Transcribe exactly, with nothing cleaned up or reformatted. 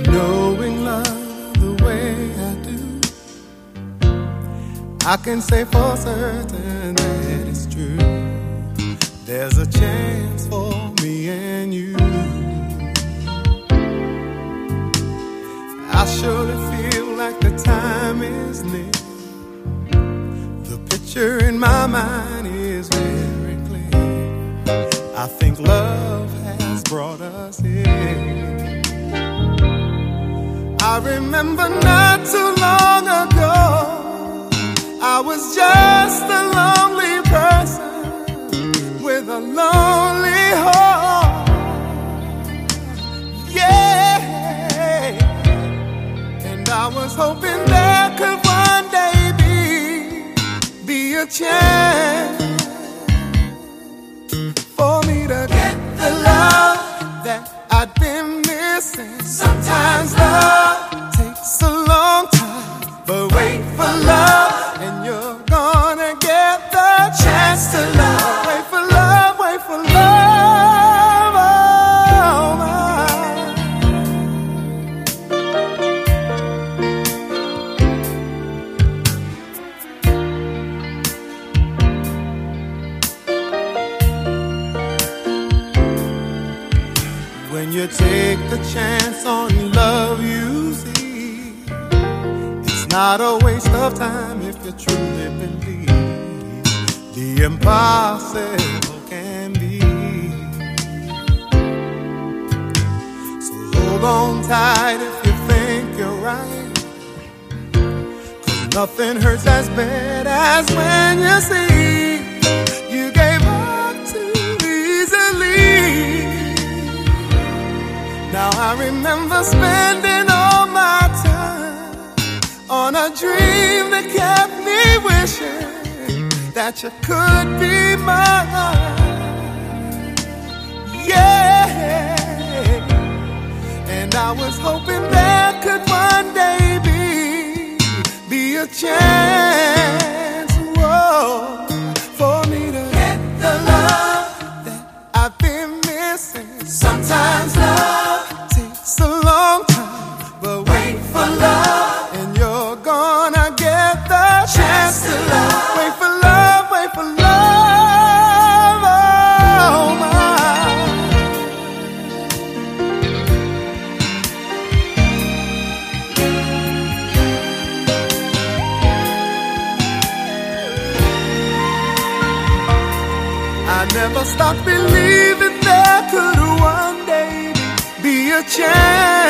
Knowing love the way I do, I can say for certain that it's true. There's a chance for me and you. I surely feel like the time is near. The picture in my mind is very clear. I think love has brought us here. I remember not too long ago, I was just a lonely person with a lonely heart. Yeah. And I was hoping there could one day be, be a chance for me to get the love that I'd been missing. Sometimes love takes a long time, but wait for love and you're gonna get the chance to love. Wait for love, wait for love, oh my. When you take the chance on love, you see, it's not a waste of time if you truly believe the impossible can be. So hold on tight if you think you're right, 'cause nothing hurts as bad as when you see you gave up too easily. Now I remember spending all my time on a dream that kept me wishing that you could be mine. Yeah. And I was hoping there could one day be, be a chance, whoa, for me to get the love that I've been missing. Sometimes love takes a long time, but wait for love and you're gonna get the chance to love. Wait for love, wait for love, oh my. I never stopped believing there could one day be a chance